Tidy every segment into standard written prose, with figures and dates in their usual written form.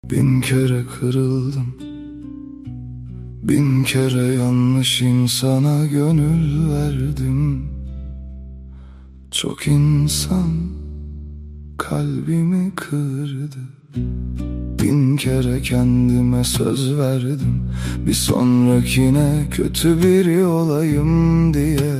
Bin kere kırıldım, bin kere yanlış insana gönül verdim. Çok insan kalbimi kırdı. Bin kere kendime söz verdim, bir sonrakine kötü biri olayım diye.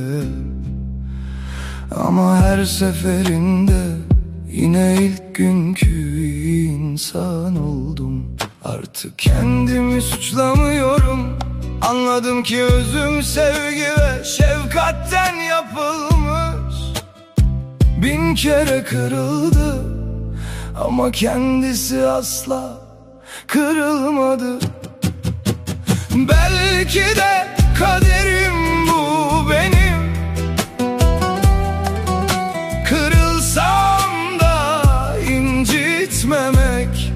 Ama her seferinde yine ilk günkü insan oldum. Artık kendimi suçlamıyorum. Anladım ki özüm sevgi ve şefkatten yapılmış. Bin kere kırıldı ama kendisi asla kırılmadı. Belki de kaderim bu benim. Kırılsam da incitmemek,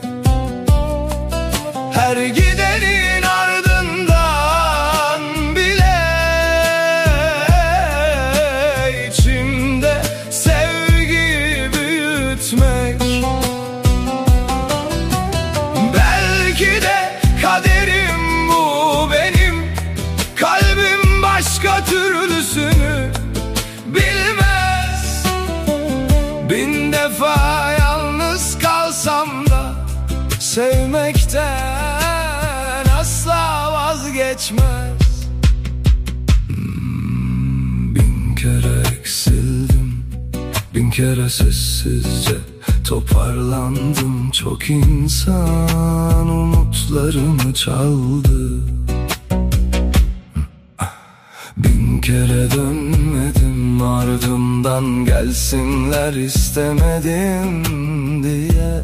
her gidenin ardından bile içimde sevgi büyütmek. Belki de kaderim bu benim. Kalbim başka türlüsünü bilmez. Bin defa yalnız kalsam da sevmekten asla vazgeçmez. Bin kere eksildim, bin kere sessizce toparlandım. Çok insan umutlarımı çaldı. Bin kere dönmedim, ardımdan gelsinler istemedim diye.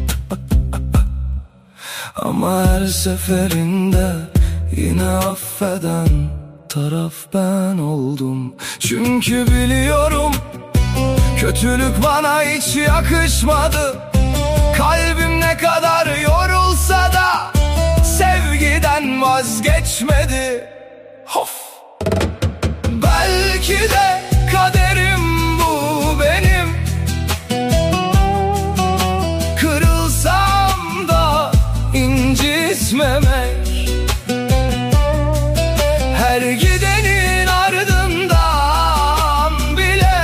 Ama her seferinde yine affeden taraf ben oldum. Çünkü biliyorum kötülük bana hiç yakışmadı. Kalbim ne kadar yorulsa da sevgiden vazgeçmedi. Of! Belki de kaderim bu benim. Kırılsam da incitmemek, her gidenin ardından bile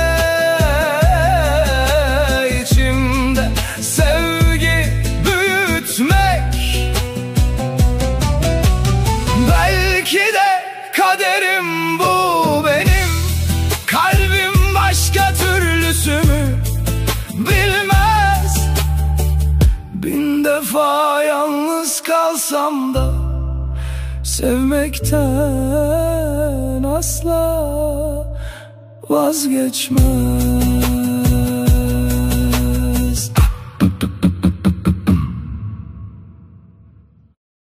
içimde sevgi büyütmek. Belki de kaderim bu benim. Kalbim başka türlüsü mü bilmez. Bin defa yalnız kalsam da sevmekten asla vazgeçmez.